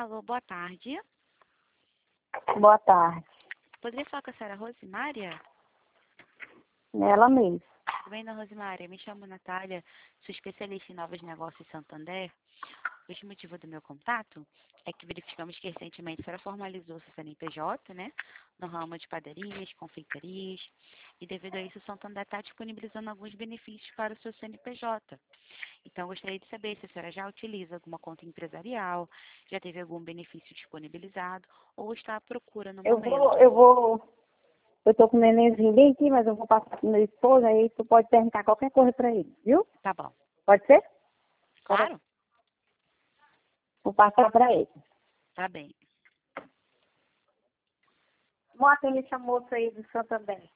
Alô, boa tarde. Boa tarde. Poderia falar com a senhora Rosimária? Ela mesmo. Tudo bem, dona Rosimária? Me chamo Natália, sou especialista em novos negócios em Santander. O motivo do meu contato é que verificamos que recentemente a senhora formalizou seu CNPJ, né? No ramo de padarias, confeitarias. E devido a isso, o Santander está disponibilizando alguns benefícios para o seu CNPJ. Então, eu gostaria de saber se a senhora já utiliza alguma conta empresarial, já teve algum benefício disponibilizado ou está à procura no momento. Eu tô com o nenenzinho bem aqui, mas eu vou passar pro meu esposo, aí tu pode perguntar qualquer coisa pra ele, viu? Tá bom. Pode ser? Claro? Vou passar pra ele. Tá bem. Mostra essa moça aí do Santander.